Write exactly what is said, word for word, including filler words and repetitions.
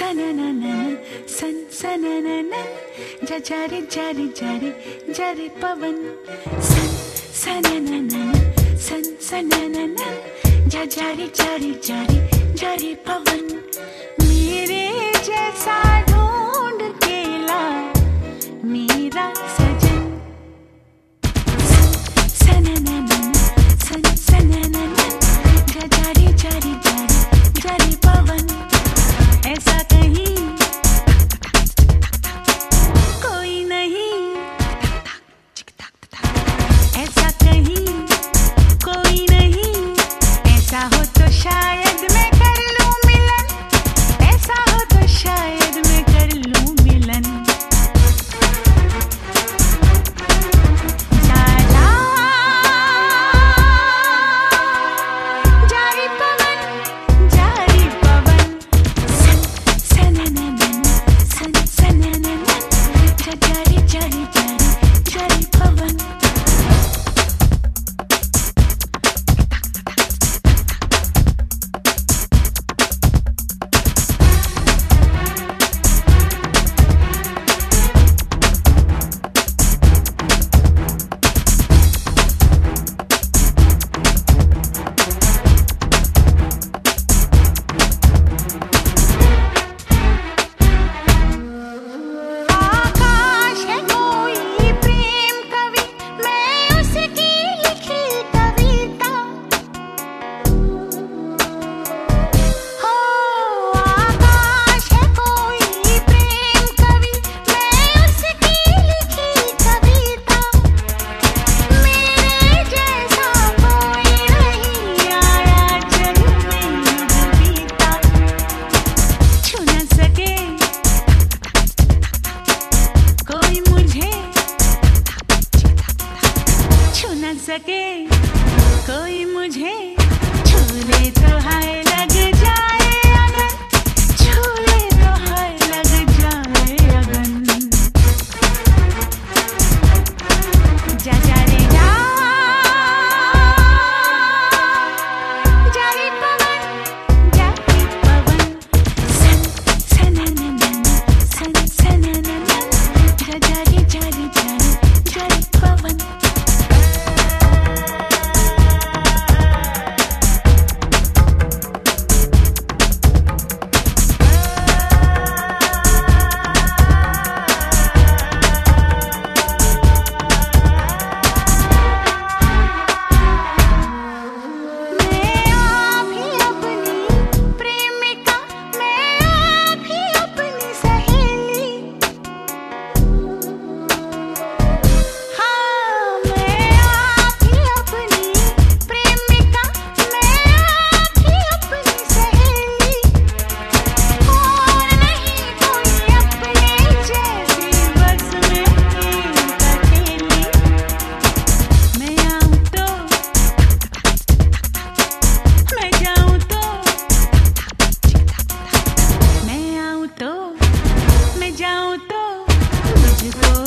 सनननन सन सनननन जा जा रे जा रे जा रे जा रे पवन सन सनननन सन सनननन जा जा रे जा रे जा रे जा रे पवन मेरे जैसा ढूंढ के ला मेरा सजन सन सनननन सन सनननन जा जा रे जा रे जा रे जा रे पवन ऐसा कहीं कोई नहीं ऐसा कहीं कोई नहीं ऐसा हो तो शायद मैं कर लूं मिलन ऐसा हो तो शायद मैं कर लूं मिलन जा जा जारी पवन जारी पवन सन सनननन सन सनननन जा जारी जारी जारी जारी पवन सके कोई मुझे छू ले तो हाय लग जाए अगन छू ले तो हाय लग जाए अगन जा जा रे जा जारी पवन जारी पवन सन सनननन सन सनननन जा जा रे जारी जारी जारी पवन जाऊं तो मुझको